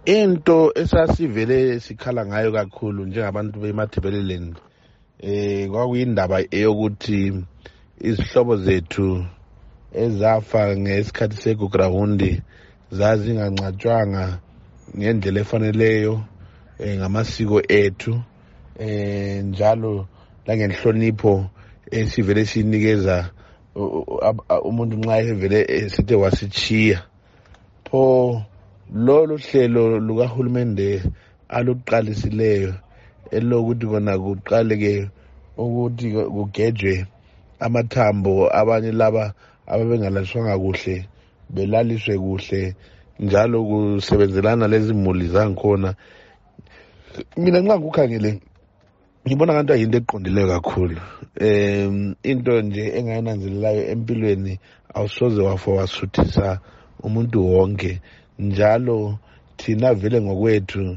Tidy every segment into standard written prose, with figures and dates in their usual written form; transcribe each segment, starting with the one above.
Into esasivele sikhala ngayo kakhulu njengabantu beMatabeleland kwakuyindaba eyokuthi izihlobo zethu ezafa ngesikhathi segugrahundi zazingangcatshwanga ngendlela efaneleyo ngamasiko ethu njalo langenhlonipho esivele sinikeza umuntu nxa evele esithe wasichiya pho lolu hlelo lukahulumende aluqalisileyo elokuthi kona kuqaleke ukuthi kugejwe amathambo abanye laba ababengalaliswanga kuhle belaliswe kuhle njalo kusebenzelana lezi muli zangikhona. Mina nxa ngikhangele ngibona ngathi ayinto eqondileyo kakhulu. Into nje engayinanzelelayo empilweni awusoze wasuthisa umuntu wonke, njalo thina vele ngokwethu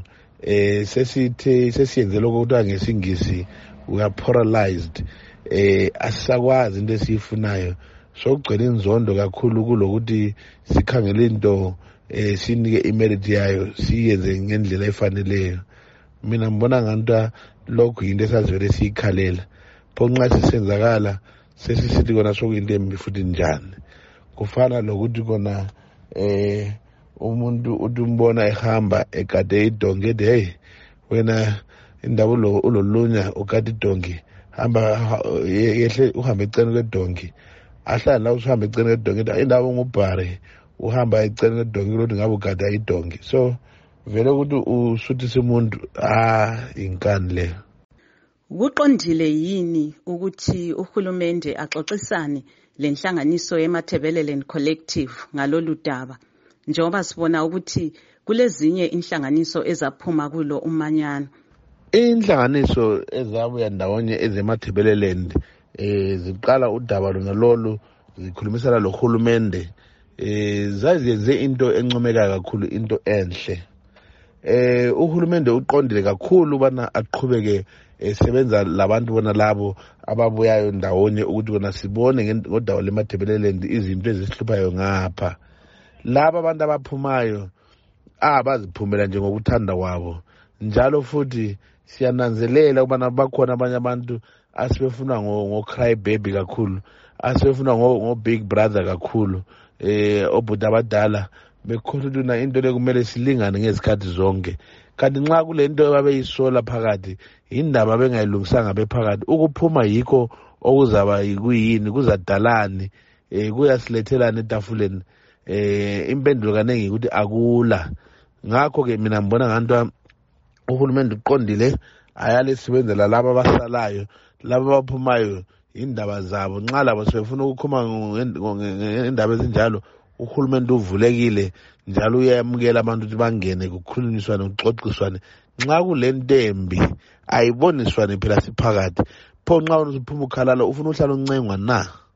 sesiyenze lokho kuthiwa ngesingisi we are paralyzed. Asisakwazi into esiyifunayo, sokugcwele inzondo kakhulu kulokuthi sikhangele into sinike imerit yayo siyenze ngendlela efaneleyo. Mina ngibona ngathi lokhu yinto esazivele siyikhalela, pho nxa sisenzakala sesisithi kona sokuyinto embi futhi njani. Kufana lokuthi kona umuntu uthi umbona ehamba egade idonki ethi hey wena indaba ulolunya ugade idonki, hamba yehle uhambe eceleni kwedonki. Ahlala la usuhambe eceleni kwedonki indaba ungubhare uhamba eceleni kwedonki lokuthi ngabe ugade idonki. So vele ukuthi usuthise umuntu inkani leyo. Kuqondile yini ukuthi uhulumende axoxisane lenhlanganiso yeMatabeleland Collective ngalolu daba, njengoba sibona ukuthi kulezinye inhlanganiso ezaphuma kulo umanyano? Inhlanganiso ezabuya ndawonye ezeMatabeleland ziqala udaba lona lolu zikhulumisana lohulumende, zazenze into encomeka kakhulu, into enhle. Uhulumende uqondile kakhulu ubana aqhubeke esebenza labantu bona labo ababuyayo ndawonye ukuthi bona sibone ngodaba leMatabeleland izinto ezisihluphayo ngapha. Laba abantu abaphumayo baziphumela nje ngokuthanda kwabo, njalo futhi siyananzelela ubana bakhona abanye abantu asebefuna ngo-cry baby kakhulu, asebefuna ngo-big brother kakhulu, obhuti abadala bekhohlwa ukuthi into le kumele silingane ngezikhathi zonke. Kanti nxa kule nto ababeyisola phakathi indaba bengayilungisanga bephakathi, ukuphuma yikho okuzaba kuyini, kuzadalani, kuyasilethelana etafuleni. Impendulo kaningi ukuthi akula. Ngakho-ke mina ngibona ngathi uhulumende uqondile, ayalisebenzela laba abasalayo, laba abaphumayo indaba zabo. Nxa labo sebefuna ukukhuma ngendaba ezinjalo, uhulumende uvulekile njalo uyamukela abantu ukuthi bangene kukhulunyiswane kuxoxiswane. Nxa kulento embi ayiboniswane phela siphakathi. Pho nxa usuphuma ukhalala ufuna uhlala uncengwa na?